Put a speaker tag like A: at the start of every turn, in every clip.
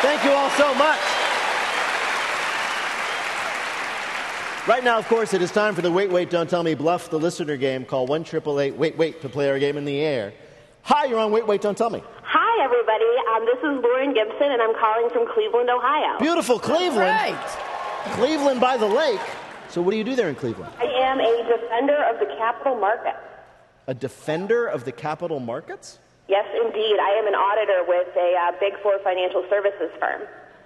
A: Thank you all so much. Right now, of course, it is time for the Wait, Wait, Don't Tell Me Bluff the Listener game. Call 1-888-WAIT-WAIT to play our game in the air. Hi, you're on Wait, Wait, Don't Tell Me.
B: Hi, everybody. This is Lauren Gibson, and I'm calling from Cleveland, Ohio.
A: Beautiful Cleveland.
C: Right.
A: Cleveland by the lake. So what do you do there in Cleveland?
B: I am a defender of the capital markets.
A: A defender of the capital markets?
B: Yes, indeed. I am an auditor with a Big Four financial services firm.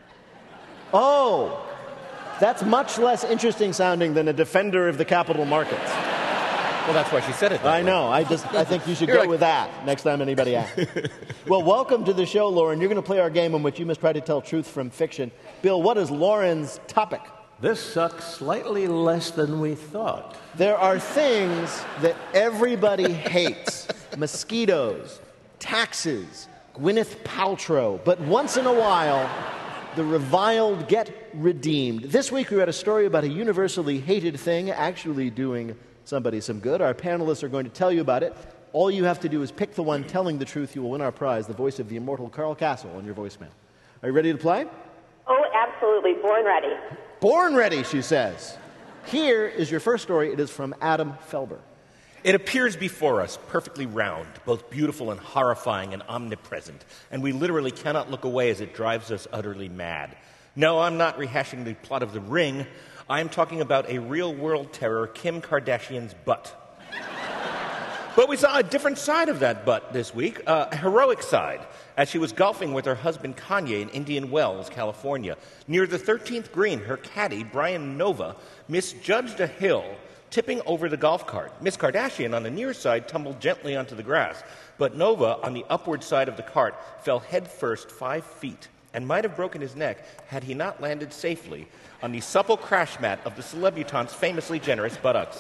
A: Oh, that's much less interesting sounding than a defender of the capital markets.
D: Well, that's why she said it.
A: I know. I think you should go with that next time anybody asks. Well, welcome to the show, Lauren. You're going to play our game in which you must try to tell truth from fiction. Bill, what is Lauren's topic?
E: This sucks slightly less than we thought.
A: There are things that everybody hates. Mosquitoes, taxes, Gwyneth Paltrow. But once in a while, the reviled get redeemed. This week we read a story about a universally hated thing actually doing somebody some good. Our panelists are going to tell you about it. All you have to do is pick the one telling the truth. You will win our prize, the voice of the immortal Carl Castle, on your voicemail. Are you ready to play?
B: Oh, absolutely. Born ready.
A: Born ready, she says. Here is your first story. It is from Adam Felber.
D: It appears before us, perfectly round, both beautiful and horrifying and omnipresent, and we literally cannot look away as it drives us utterly mad. No, I'm not rehashing the plot of The Ring. I am talking about a real-world terror, Kim Kardashian's butt. But we saw a different side of that butt this week, a heroic side, as she was golfing with her husband Kanye in Indian Wells, California. Near the 13th green, her caddy, Brian Nova, misjudged a hill, tipping over the golf cart. Miss Kardashian, on the near side, tumbled gently onto the grass, but Nova, on the upward side of the cart, fell headfirst 5 feet and might have broken his neck had he not landed safely on the supple crash mat of the celebutante's famously generous buttocks.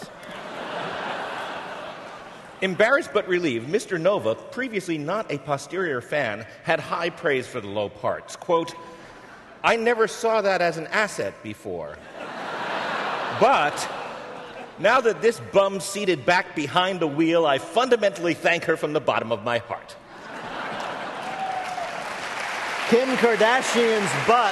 D: Embarrassed but relieved, Mr. Nova, previously not a posterior fan, had high praise for the low parts. Quote, "I never saw that as an asset before. But now that this bum's seated back behind the wheel, I fundamentally thank her from the bottom of my heart."
A: Kim Kardashian's butt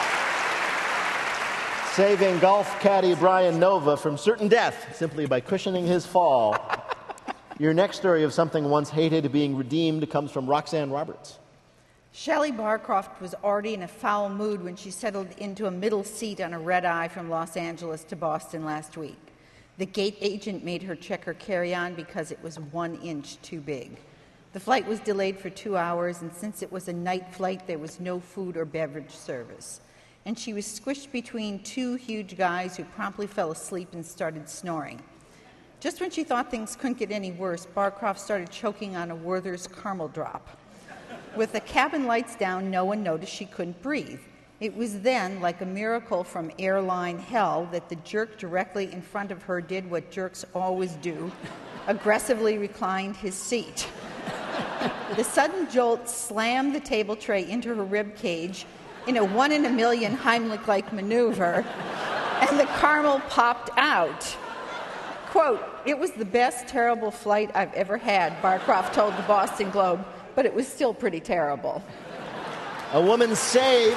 A: saving golf caddy Brian Nova from certain death simply by cushioning his fall. Your next story of something once hated being redeemed comes from Roxanne Roberts.
C: Shelley Barcroft was already in a foul mood when she settled into a middle seat on a red-eye from Los Angeles to Boston last week. The gate agent made her check her carry-on because it was 1 inch too big. The flight was delayed for 2 hours, and since it was a night flight, there was no food or beverage service. And she was squished between 2 huge guys who promptly fell asleep and started snoring. Just when she thought things couldn't get any worse, Barcroft started choking on a Werther's caramel drop. With the cabin lights down, no one noticed she couldn't breathe. It was then, like a miracle from airline hell, that the jerk directly in front of her did what jerks always do, aggressively reclined his seat. The sudden jolt slammed the table tray into her rib cage in a 1 in a million Heimlich-like maneuver, and the caramel popped out. Quote, "It was the best terrible flight I've ever had," Barcroft told the Boston Globe, but it was still pretty terrible.
A: A woman saved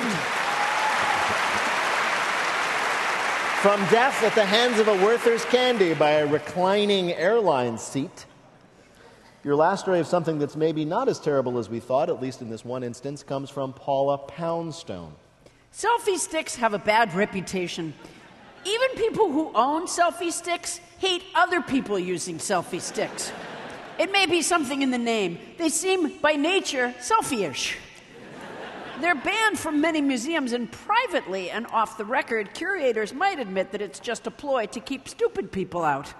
A: from death at the hands of a Werther's candy by a reclining airline seat. Your last story of something that's maybe not as terrible as we thought, at least in this one instance, comes from Paula Poundstone.
F: Selfie sticks have a bad reputation. Even people who own selfie sticks hate other people using selfie sticks. It may be something in the name. They seem, by nature, selfie-ish. They're banned from many museums, and privately and off the record, curators might admit that it's just a ploy to keep stupid people out.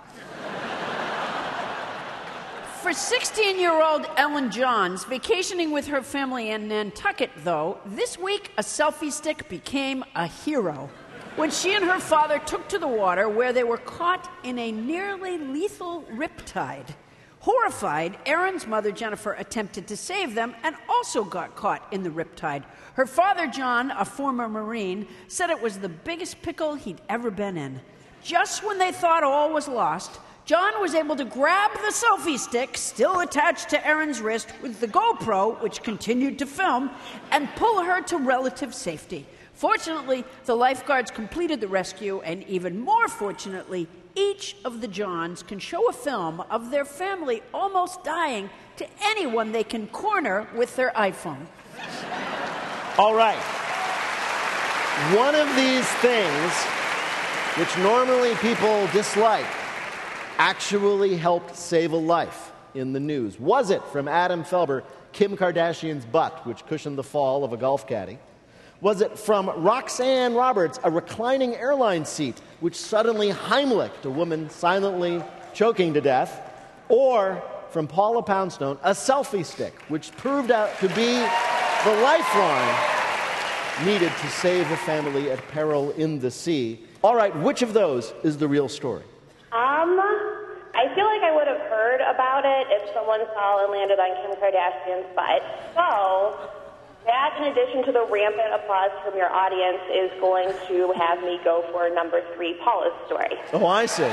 F: For 16-year-old Ellen Johns, vacationing with her family in Nantucket, though, this week a selfie stick became a hero when she and her father took to the water, where they were caught in a nearly lethal riptide. Horrified, Erin's mother, Jennifer, attempted to save them and also got caught in the riptide. Her father, John, a former Marine, said it was the biggest pickle he'd ever been in. Just when they thought all was lost, John was able to grab the selfie stick, still attached to Erin's wrist, with the GoPro, which continued to film, and pull her to relative safety. Fortunately, the lifeguards completed the rescue, and even more fortunately, each of the Johns can show a film of their family almost dying to anyone they can corner with their iPhone.
A: All right. One of these things, which normally people dislike, actually helped save a life in the news. Was it from Adam Felber, Kim Kardashian's butt, which cushioned the fall of a golf caddy? Was it from Roxanne Roberts, a reclining airline seat, which suddenly Heimlicked a woman silently choking to death? Or from Paula Poundstone, a selfie stick, which proved out to be the lifeline needed to save a family at peril in the sea? All right, which of those is the real story?
B: I feel like I would have heard about it if someone fell and landed on Kim Kardashian's butt. So that, in addition to the rampant applause from your audience, is going to have me go for number 3, Paula's story.
A: Oh, I see.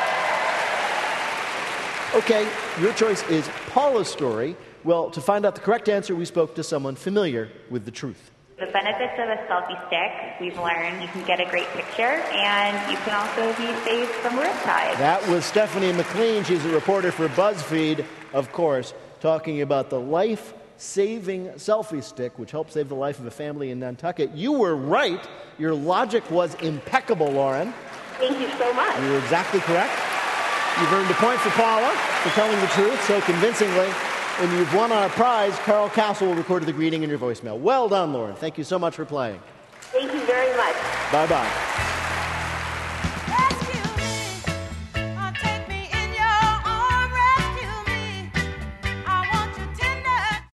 A: Okay, your choice is Paula's story. Well, to find out the correct answer, we spoke to someone familiar with the truth.
G: The benefits of a selfie stick, we've learned you can get a great picture and you can also be saved from riptide.
A: That was Stephanie McLean. She's a reporter for BuzzFeed, of course, talking about the life-saving selfie stick, which helped save the life of a family in Nantucket. You were right. Your logic was impeccable, Lauren.
B: Thank you so much.
A: You were exactly correct. You've earned a point for Paula for telling the truth so convincingly. And you've won our prize. Carl Castle recorded the greeting in your voicemail. Well done, Lauren. Thank you so much for playing.
B: Thank you very much.
A: Bye-bye.